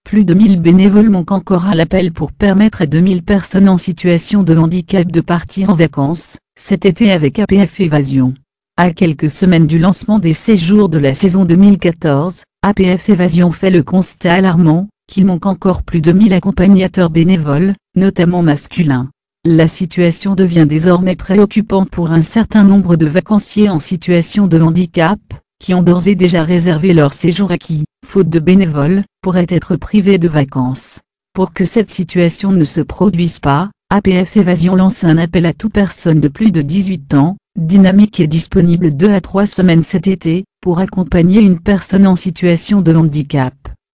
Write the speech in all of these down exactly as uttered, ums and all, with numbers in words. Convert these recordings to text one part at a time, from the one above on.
Plus de mille bénévoles manquent encore à l'appel pour permettre à deux mille personnes en situation de handicap de partir en vacances, cet été avec A P F Évasion. À quelques semaines du lancement des séjours de la saison deux mille quatorze, A P F Évasion fait le constat alarmant, qu'il manque encore plus de mille accompagnateurs bénévoles, notamment masculins. La situation devient désormais préoccupante pour un certain nombre de vacanciers en situation de handicap, qui ont d'ores et déjà réservé leur séjour à qui, faute de bénévoles, pourraient être privés de vacances. Pour que cette situation ne se produise pas, A P F Évasion lance un appel à toute personne de plus de dix-huit ans, dynamique et disponible deux à trois semaines cet été, pour accompagner une personne en situation de handicap.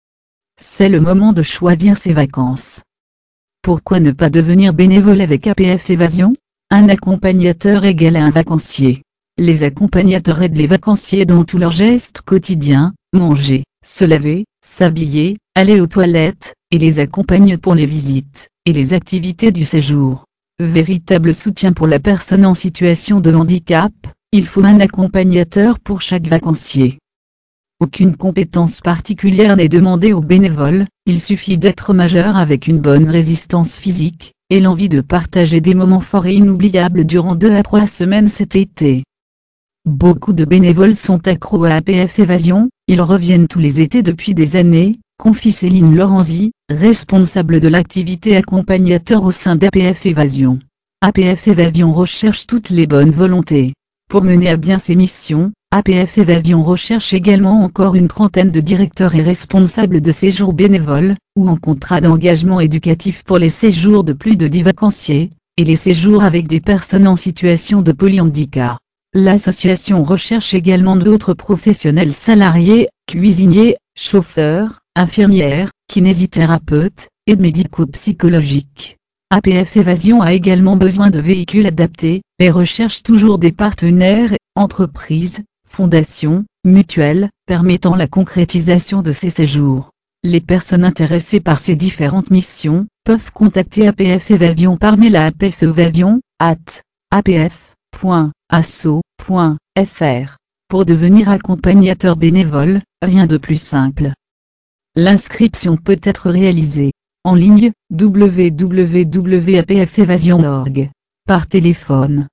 C'est le moment de choisir ses vacances. Pourquoi ne pas devenir bénévole avec A P F Évasion? Un accompagnateur égale à un vacancier. Les accompagnateurs aident les vacanciers dans tous leurs gestes quotidiens, manger, se laver, s'habiller, aller aux toilettes, et les accompagnent pour les visites et les activités du séjour. Véritable soutien pour la personne en situation de handicap, il faut un accompagnateur pour chaque vacancier. Aucune compétence particulière n'est demandée aux bénévoles, il suffit d'être majeur avec une bonne résistance physique, et l'envie de partager des moments forts et inoubliables durant deux à trois semaines cet été. Beaucoup de bénévoles sont accros à A P F Évasion, ils reviennent tous les étés depuis des années, confie Céline Lorenzi, responsable de l'activité accompagnateur au sein d'A P F Évasion. A P F Évasion recherche toutes les bonnes volontés. Pour mener à bien ses missions, A P F Évasion recherche également encore une trentaine de directeurs et responsables de séjours bénévoles, ou en contrat d'engagement éducatif pour les séjours de plus de dix vacanciers, et les séjours avec des personnes en situation de polyhandicap. L'association recherche également d'autres professionnels salariés, cuisiniers, chauffeurs, infirmières, kinésithérapeutes, et médico-psychologiques. A P F Évasion a également besoin de véhicules adaptés, et recherche toujours des partenaires, entreprises, fondations, mutuelles, permettant la concrétisation de ces séjours. Les personnes intéressées par ces différentes missions, peuvent contacter A P F Évasion par mail à apfévasion arobase a p f point asso point f r. Pour devenir accompagnateur bénévole, rien de plus simple. L'inscription peut être réalisée en ligne, w w w point a p f évasion point org, par téléphone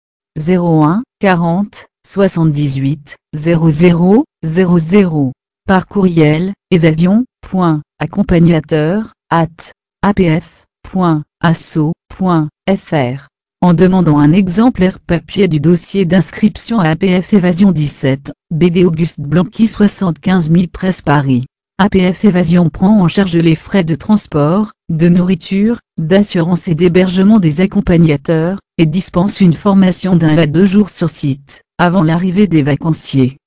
zéro un quarante soixante-dix-huit zéro zéro zéro zéro, par courriel, évasion point accompagnateur arobase a p f point asso point f r, en demandant un exemplaire papier du dossier d'inscription à A P F Évasion dix-sept, B D Auguste Blanqui soixante-quinze mille treize Paris. A P F Évasion prend en charge les frais de transport, de nourriture, d'assurance et d'hébergement des accompagnateurs, et dispense une formation d'un à deux jours sur site, avant l'arrivée des vacanciers.